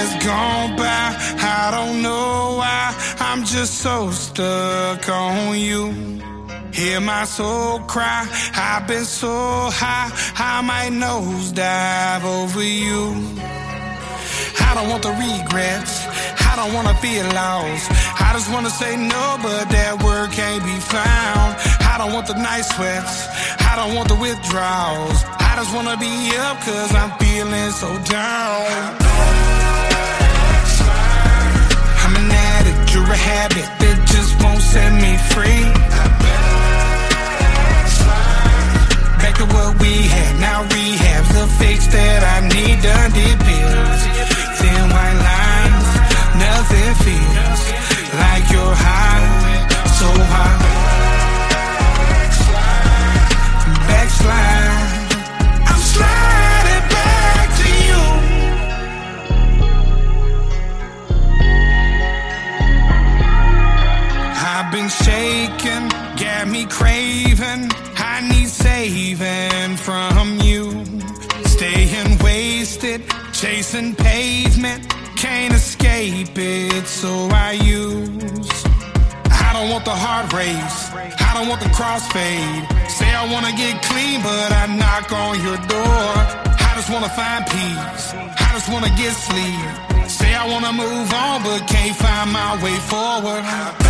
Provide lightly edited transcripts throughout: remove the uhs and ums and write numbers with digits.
has gone by. I don't know why, I'm just so stuck on you. Hear my soul cry, I've been so high, I might nosedive over you. I don't want the regrets, I don't wanna feel lost. I just wanna say no, but that word can't be found. I don't want the night sweats, I don't want the withdrawals. I just wanna be up cause I'm feeling so down. I'm an addict, you're a habit that just won't set me free. Back to what we had, now rehab's the fix that I need. Done did pills, thin white lines, nothing feels like you're high, so high. Backslide, I'm sliding back to you. I've been shaking, got me craving, I need saving from you. Staying wasted, chasing pavement, can't escape it, so I use. I don't want the heart race, I don't want the crossfade. Say I wanna get clean, but I knock on your door. I just wanna find peace, I just wanna get sleep. Say I wanna move on, but can't find my way forward.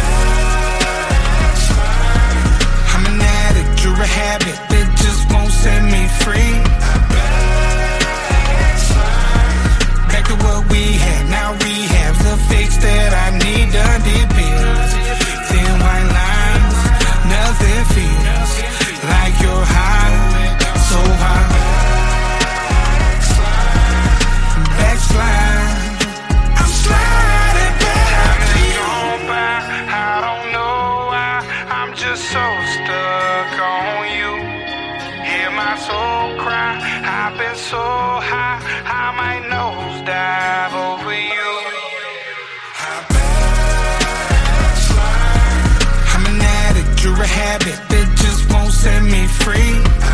I'm an addict, you're a habit that just won't set me free. Back to what we had, now rehab's the fix that I need. Done did pills, thin white lines, nothing feels like you're high, so high. Backslide, I'm sliding back to you. I don't know why, I'm just so stuck on you. Hear my soul cry, I've been so high, I might nosedive over you. I'm an addict, you're a habit that just won't set me free.